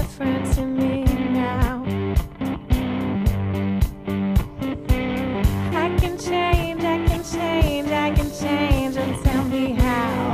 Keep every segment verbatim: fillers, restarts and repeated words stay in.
different to me now. I can change, I can change, I can change, and tell me how.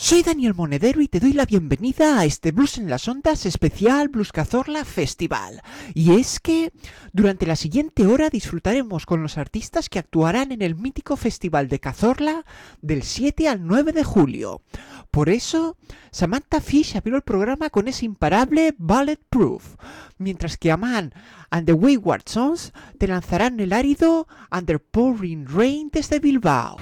Soy Daniel Monedero y te doy la bienvenida a este Blues en las Ondas especial Blues Cazorla Festival. Y es que durante la siguiente hora disfrutaremos con los artistas que actuarán en el mítico Festival de Cazorla del siete al nueve de julio. Por eso, Samantha Fish abrió el programa con ese imparable Bulletproof, mientras que Aman and the Wayward Sons te lanzarán el árido Under Pouring Rain desde Bilbao.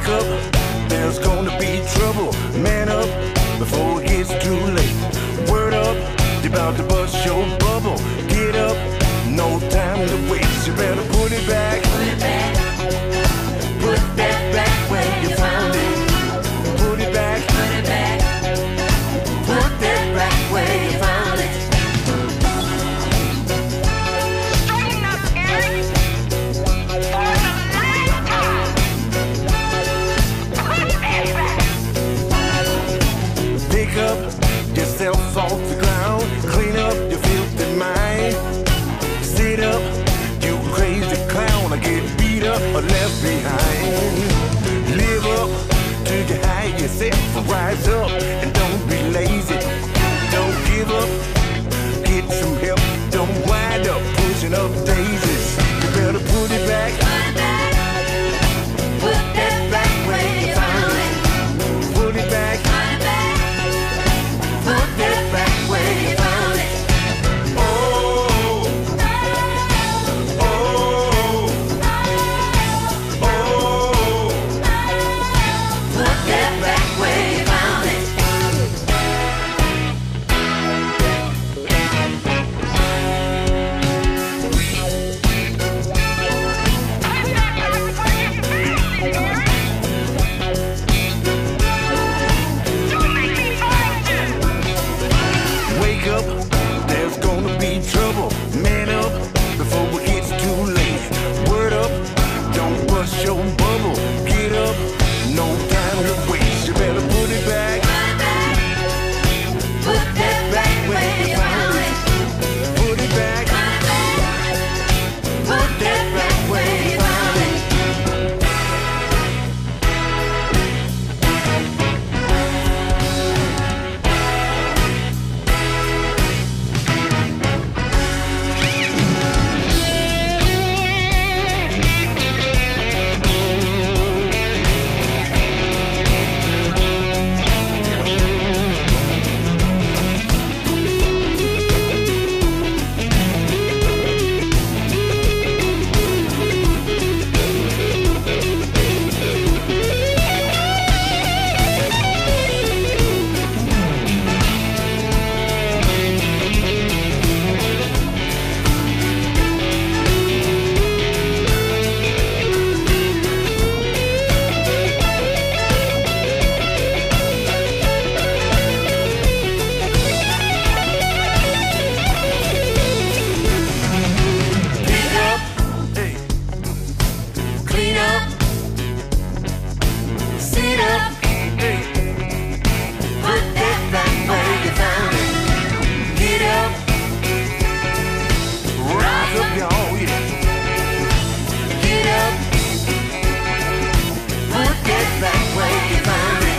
Wake up, there's gonna be trouble. Man up before it gets too late. Word up, you're about to bust your bubble. Get up, no time to waste. You better put it back. Put it back. Put that back where you found it. Put it back. Put it back. Put that back where you found it. Straighten up, Eric. For the last time. Put that back. Pick up yourself off the ground. Clean up your filthy mind. Sit up, you crazy clown. I get beat up or left behind. Live up to your higher self. Rise up and don't be lazy. Don't give up, get some help. Don't wind up pushing up daisies. You better put it back. Put it back. Put that back where you found it. Put it back. Put it back. Put that back where you found it. Oh, oh, oh. Put that back where you found it. Wake up, there's gonna be trouble. Man up before it gets too late. Word up, don't bust your bubble. Get up, no time to waste. You better put it back. Put that back where you found it. Put it back. Put that back where you found it. Pick up, Hey, clean up, sit up, hey, put that back where you found it. Get up, rise up, y'all. Yeah. get up, put that back where you found it.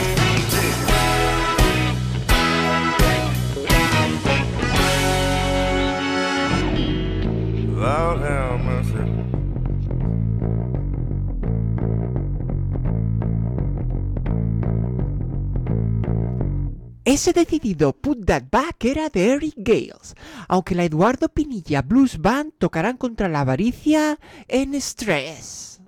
Lord have mercy. Ese decidido Put That Back era de Eric Gales, aunque la Eduardo Pinilla Blues Band tocarán contra la avaricia en Stress.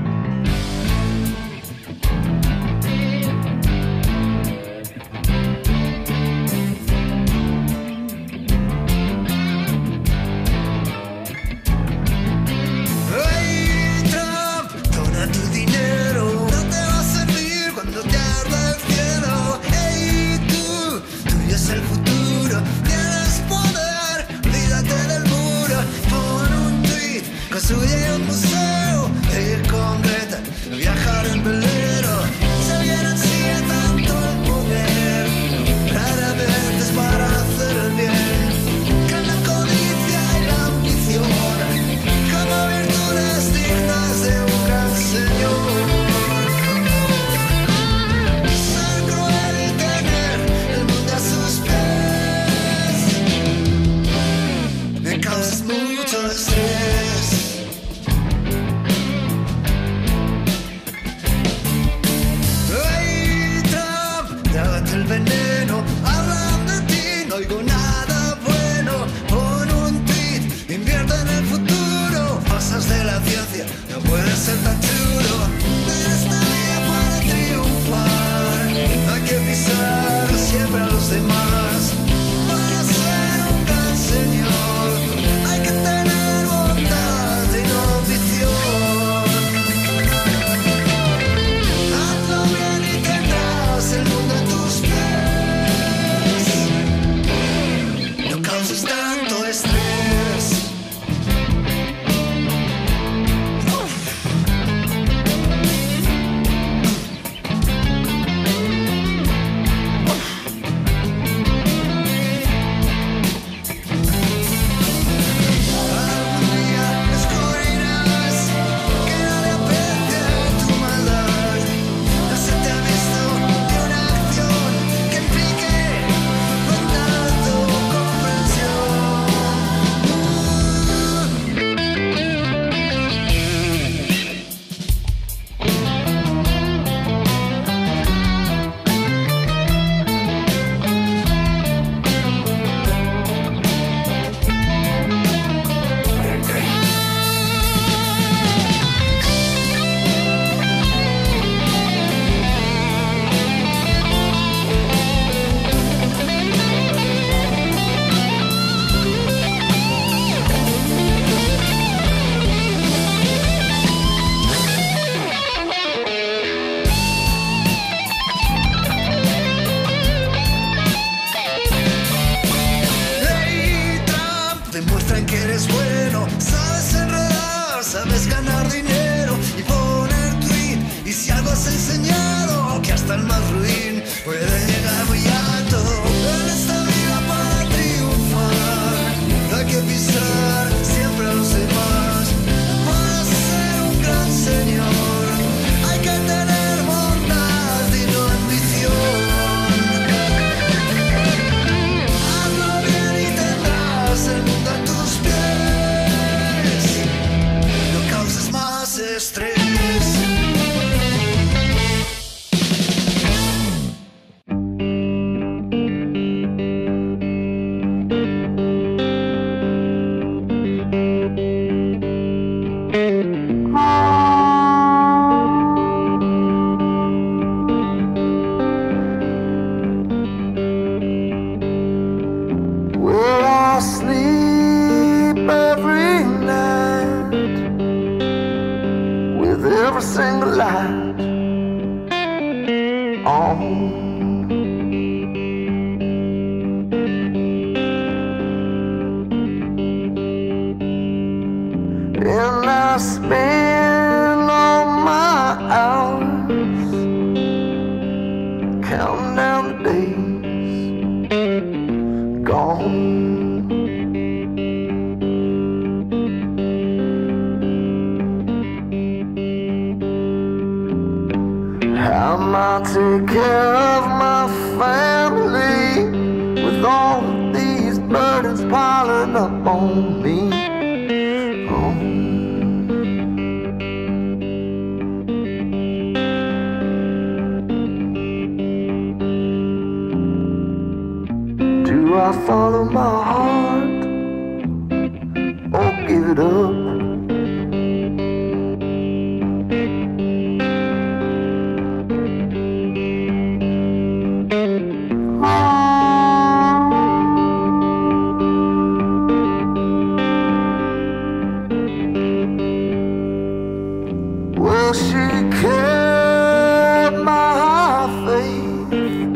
Hey, Trump, dona tu dinero, no te va a servir cuando te arda el cielo. Hey, tú, tuyo es el futuro, tienes poder, olvídate del muro. Pon un tweet, construye un museo. Hey, on. And I spend all my hours counting down the days gone. How am I take care of my family with all of these burdens piling up on me? Oh. Do I follow my heart or give it up? Well, she kept my faith.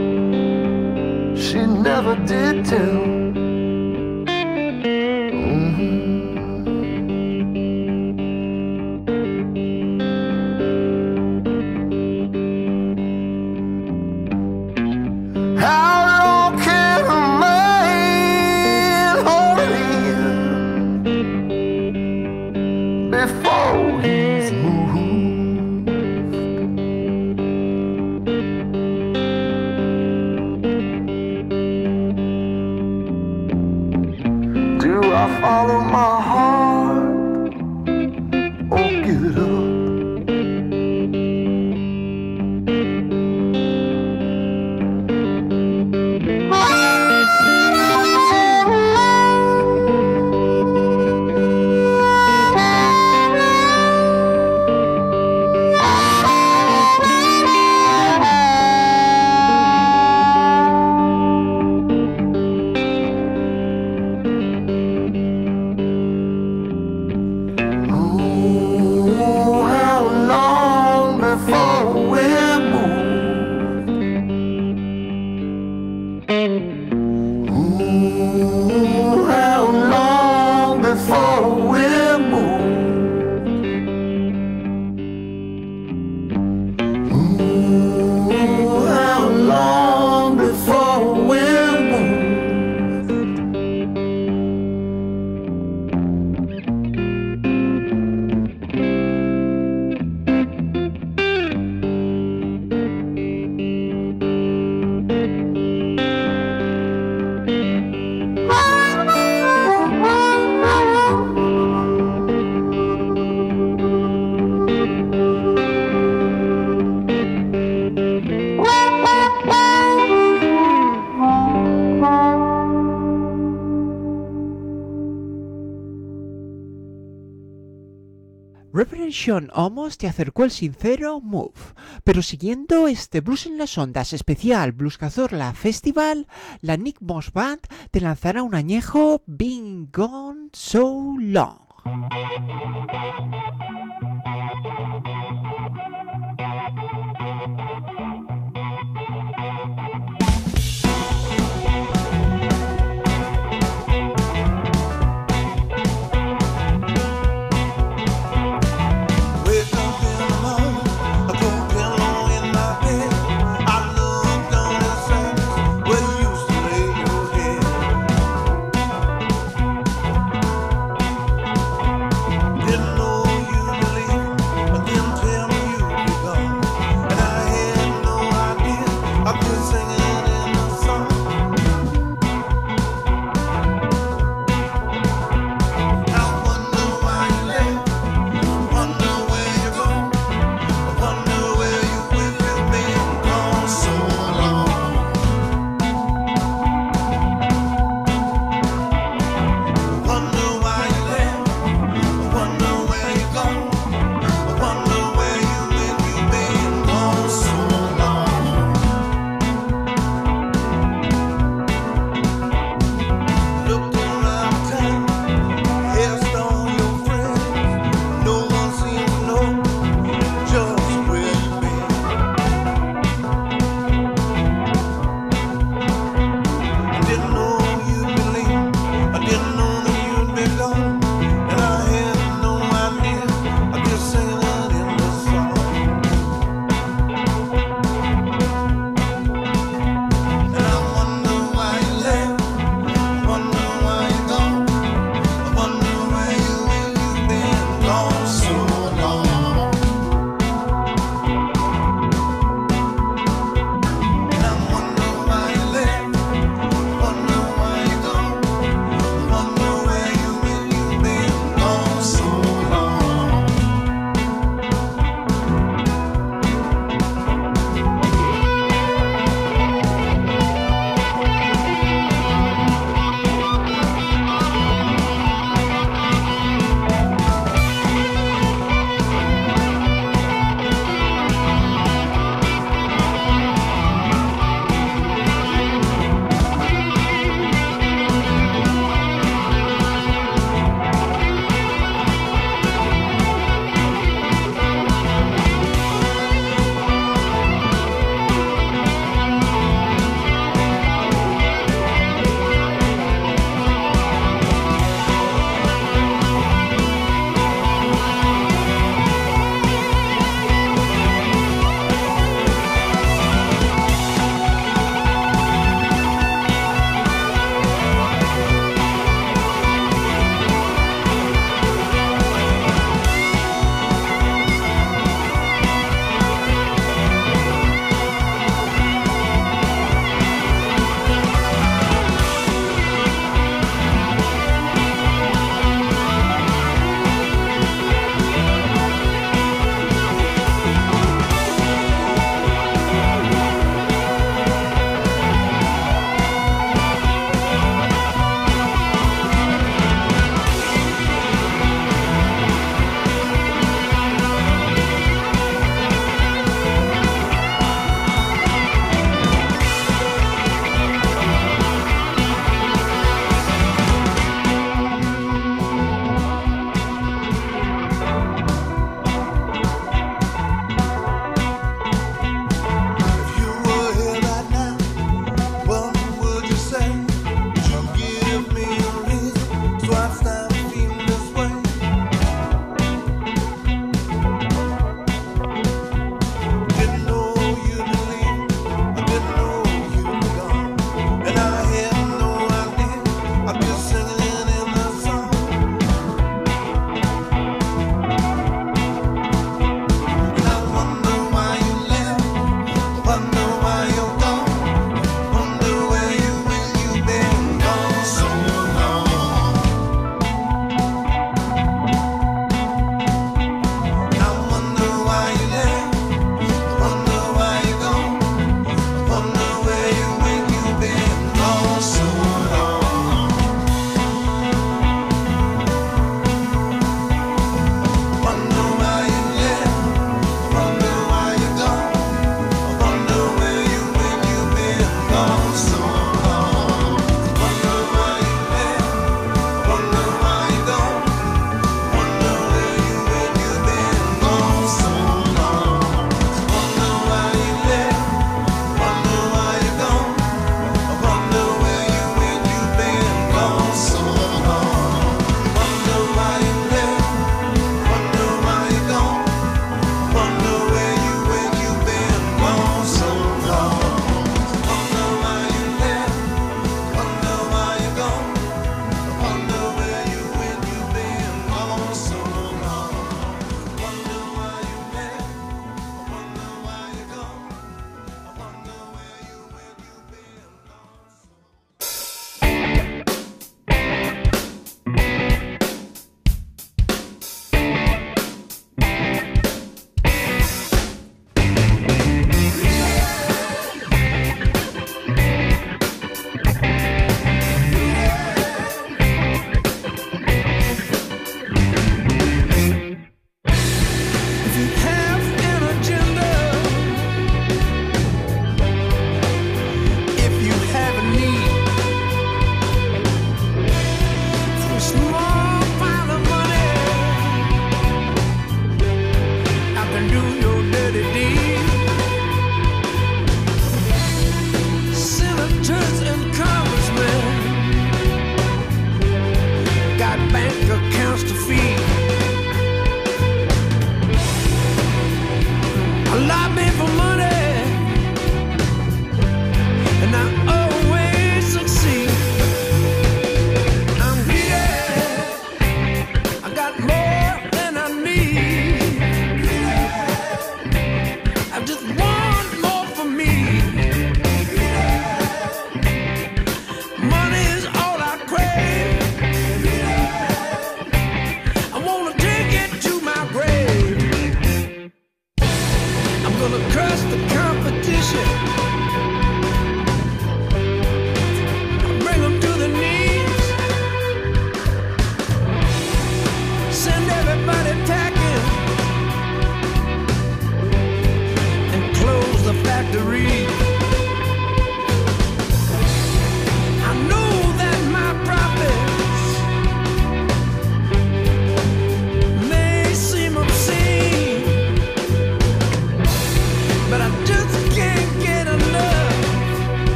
She never did tell. Mhm. How long can a man hold in before he's moved? Do I follow my heart or give it up? Oh, how long before we're moved? Oh, how long before we're moved? Oh, how long before we're moved? Reverend Sean Omos te acercó el sincero Move, pero siguiendo este Blues en las Ondas especial Blues Cazorla Festival, la Nick Moss Band te lanzará un añejo Been Gone So Long. Wake up in the morning, a cold pillow in my bed. I look down the sands where you used to lay your head. Didn't know you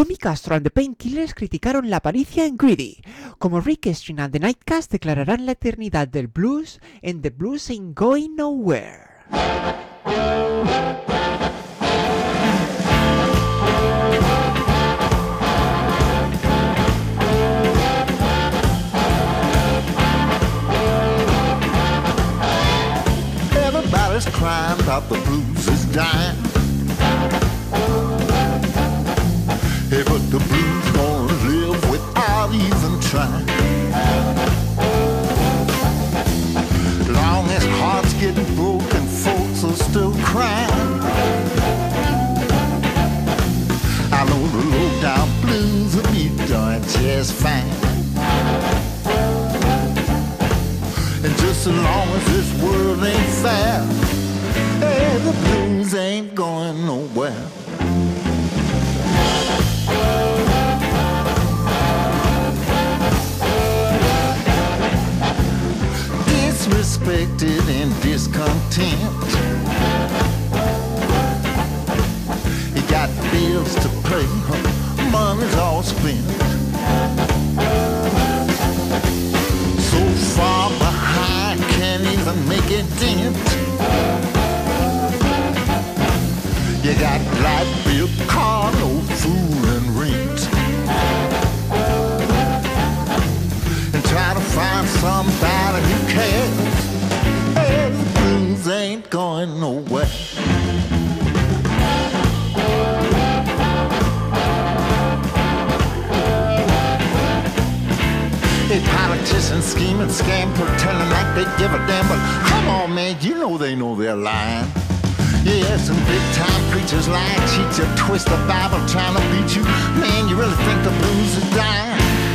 Tommy Castro and the Painkillers criticaron la avaricia en Greedy, como Rick Estrin and the Nightcast declararán la eternidad del blues en The Blues Ain't Going Nowhere. Everybody's crying about the blues is dying. Hey, but the blues gonna live without even trying. Long as hearts getting broken, folks are still crying. I know the low-down blues will be doing just fine. And just as long as this world ain't fair, hey, the blues ain't going nowhere. Disrespected and discontent, you got bills to pay, money's all spent. So far behind, can't even make a dent. You got light bill, car, no food and rent. And try to find somebody who cares. Hey, the blues ain't going nowhere. Hey, politicians scheming, scam, pretending like they give a damn. But come on, man, you know they know they're lying. Yeah, some big-time preachers lie, cheat you, twist the Bible, trying to beat you. Man, you really think the blues is dying?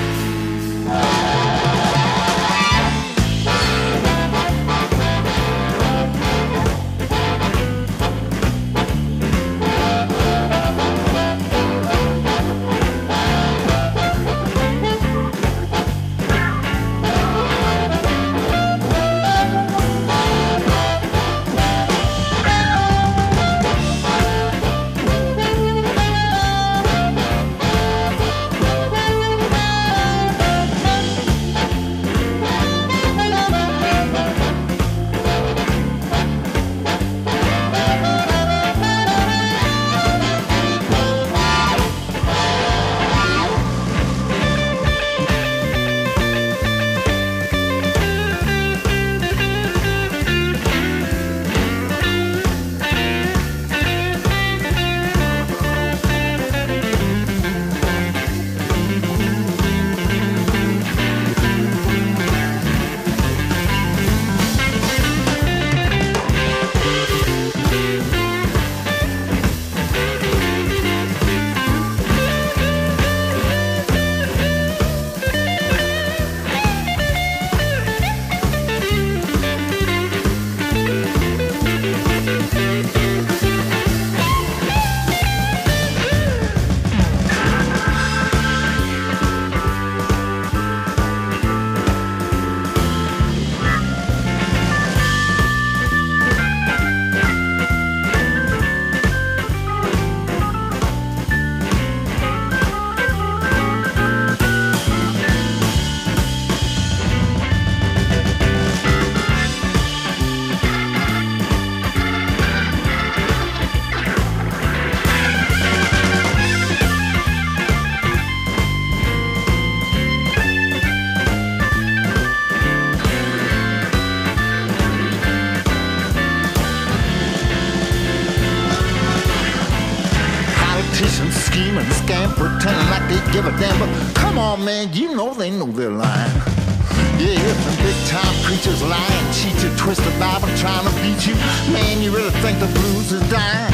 Scheming, scam, pretending like they give a damn. But come on, man, you know they know they're lying. Yeah, some big-time preachers lying, cheat you, twist the Bible, trying to beat you. Man, you really think the blues is dying?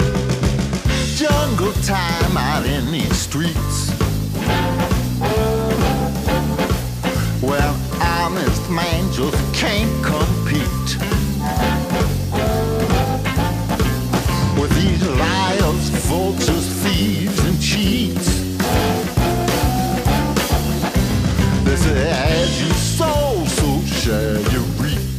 Jungle time out in these streets. Well, honest man just can't compete with these liars, vultures, thieves, and cheats. They say, as you sow, so shall you reap.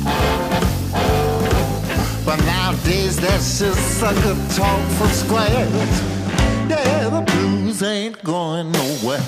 But nowadays, that's just sucker talk for squares. Yeah, the blues ain't going nowhere.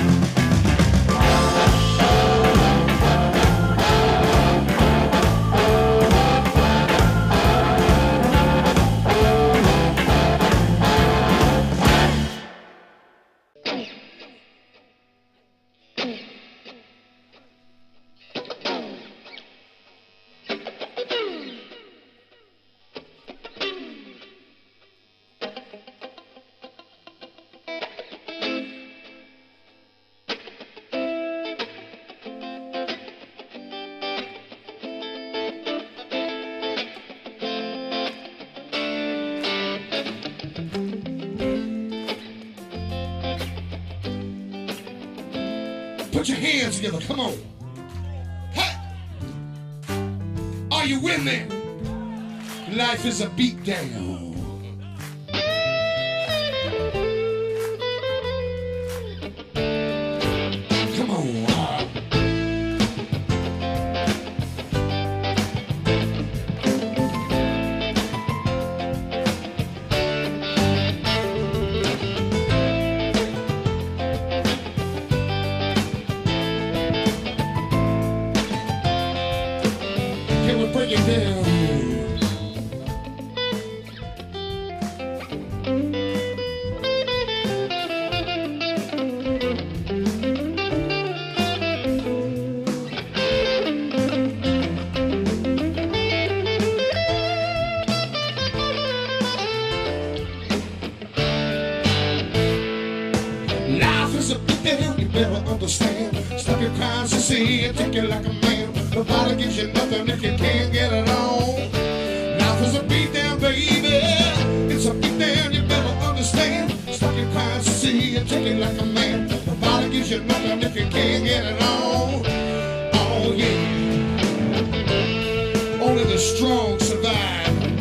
Put your hands together, come on. Hey! Are you with me? Life is a beat down. Come on. Break it down. Life is a big deal, you better understand. Stop your cries and see it, take it like a man. Nobody gives you nothing if you can't get it on. Life is a beat down, baby. It's a beat down, you better understand. Stop your cries and see it, take it like a man. Nobody gives you nothing if you can't get it on. Oh yeah. Only the strong survive.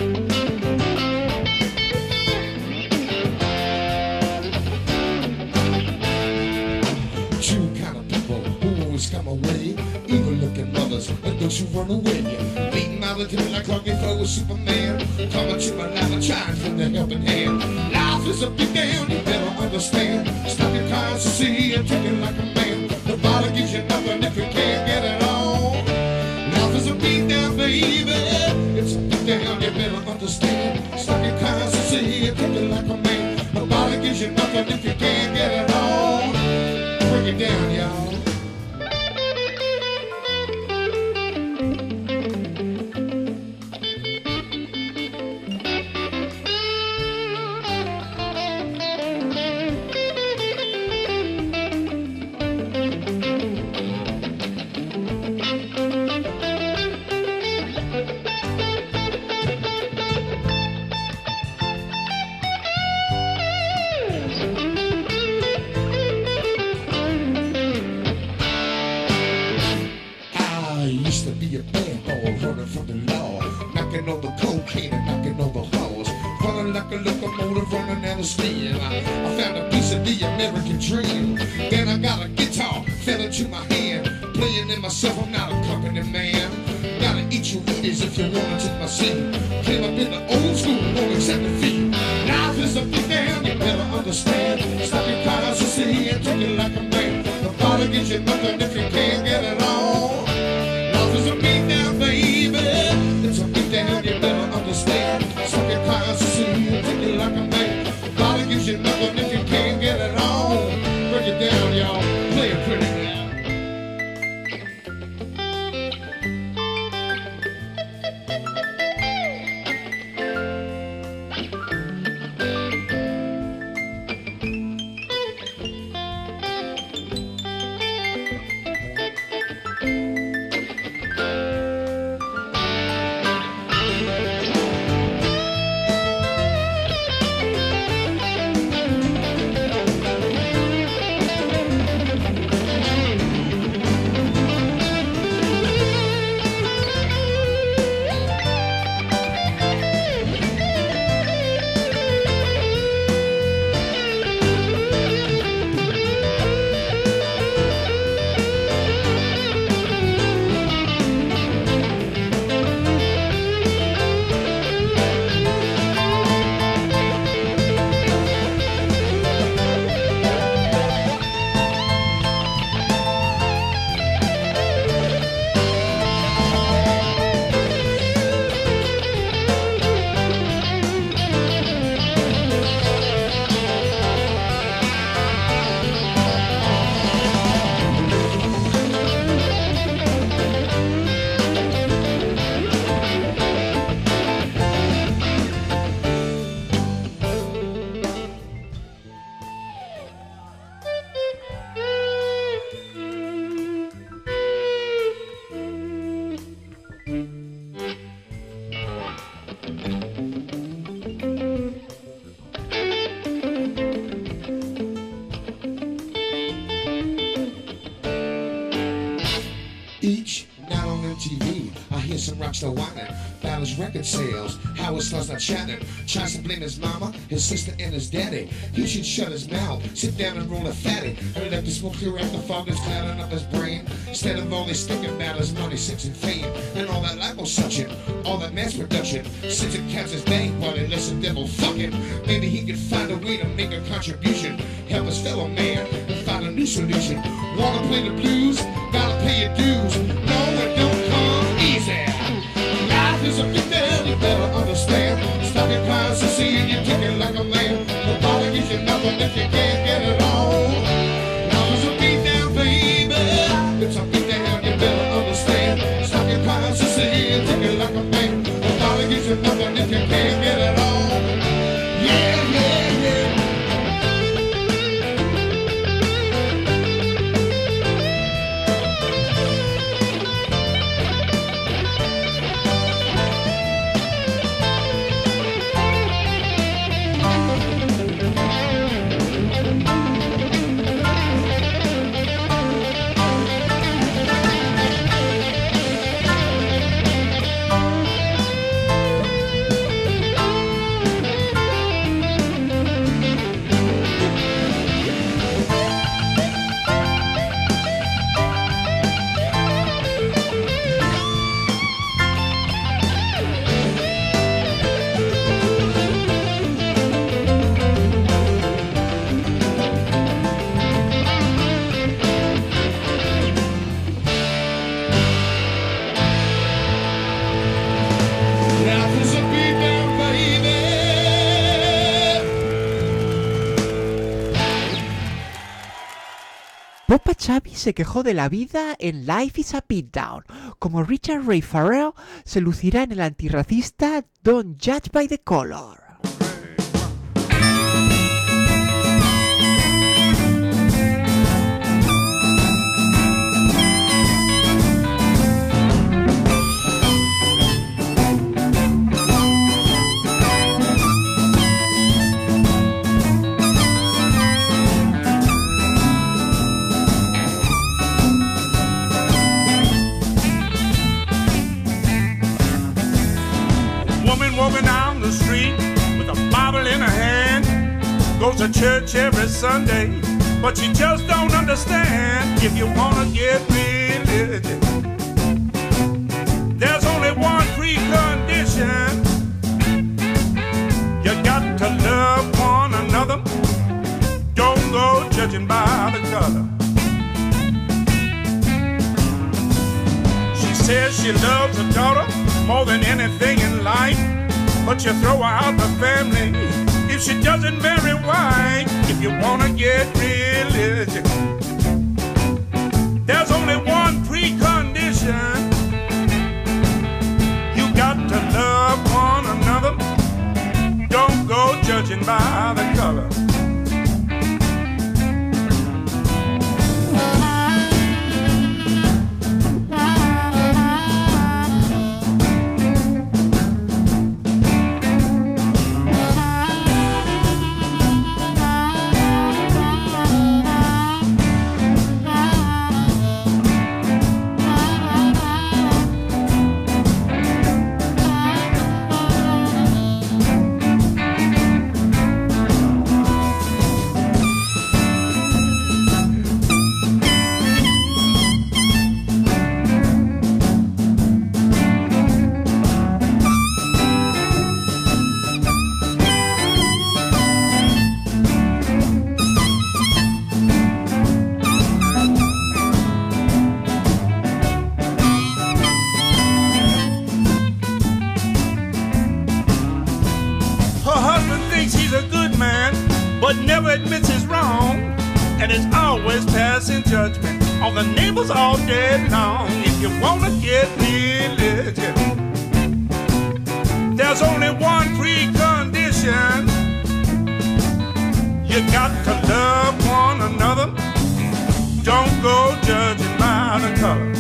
Come away, evil looking mothers, and those who run away. Beating out the devil like Clark Gable with Superman. Coming to my life and trying for the helping hand. Life is a big down, you better understand. Stop your cars to see and take it like a man. Nobody gives you nothing if you can't get it on. Life is a beat down, baby. It's a beat down, you better understand. Stop your cars to see and take it like a man. Nobody gives you nothing if you can't get it on. Break it down, y'all. Used to be a bad boy running from the law, knocking on the cocaine and knocking on the halls, running like a locomotive running out of steam. I, I found a piece of the American dream. Then I got a guitar, fell into my hand, playing in myself. I'm not a company man. Gotta eat your Wheaties if you wanna take my seat. Came up in the old school, won't accept defeat. Life is a big down, you better understand. Stop your cars and see and take it like a man. Nobody gives you nothing if you can't get it on. It's a beat down, baby. It's a beat down, you better understand. Stop your cars to see and take it like a man. Nobody gives you nothing if you can't get it on. Break it down, y'all. Play it pretty now. starts to whining about his record sales, how his son's not chatting. Tries to blame his mama, his sister, and his daddy. He should shut his mouth, sit down and roll a fatty, and let the smoke clear out the fog that's clouding up his brain. Instead of always thinking about his money, sex, and fame, and all that liposuction, all that mass production. Since it caps his bank while he lets the devil fuck it, maybe he could find a way to make a contribution, help his fellow man, and find a new solution. Wanna play the blues? Gotta pay your dues. No, it don't come easy. Life is a big deal, you better understand. Stop your crying, so see you take it like a man. Nobody gives you nothing if you can't get it on. Life is a beat down, baby. It's a beat down, you better understand. Stop your crying, so see you take it like a man. Nobody gives you nothing if you can't get it on. Yeah, yeah, yeah. Popa Chavi se quejó de la vida en Life is a Beatdown, como Richard Ray Farrell se lucirá en el antirracista Don't Judge by the Color. Walking down the street with a Bible in her hand, goes to church every Sunday, but she just don't understand. If you wanna get religion, there's only one precondition: you got to love one another. Don't go judging by the color. She says she loves her daughter more than anything in life, but you throw her out the family if she doesn't marry white. If you wanna get religion, there's only one precondition: you got to love one another. Don't go judging by the color. But never admits he's wrong, and is always passing judgment on the neighbors all day long. If you wanna get religion, there's only one precondition: you got to love one another. Don't go judging by the color.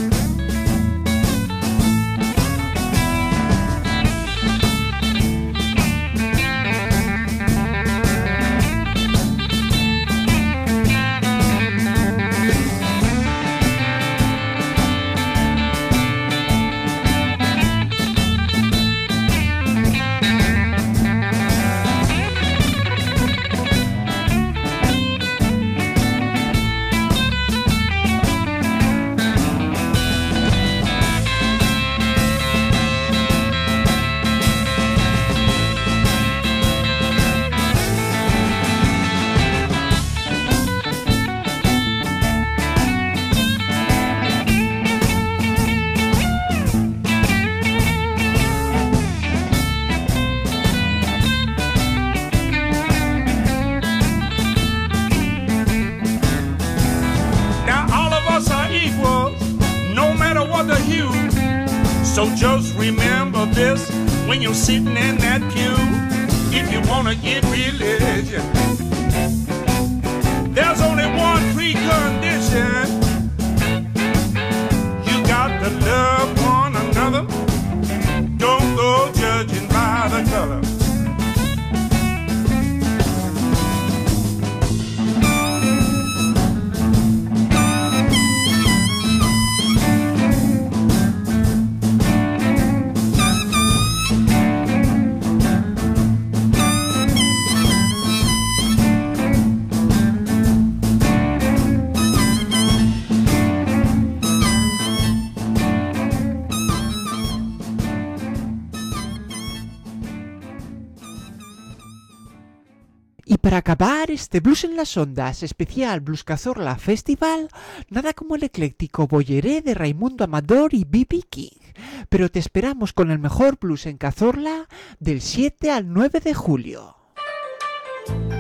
So just remember this when you're sitting in that pew. If you wanna get religion, there's only one precondition. You got to love one another. Don't go judging by the color. Y para acabar este Blues en las Ondas especial Blues Cazorla Festival, nada como el ecléctico Boyeré de Raimundo Amador y B B King. Pero te esperamos con el mejor blues en Cazorla del siete al nueve de julio.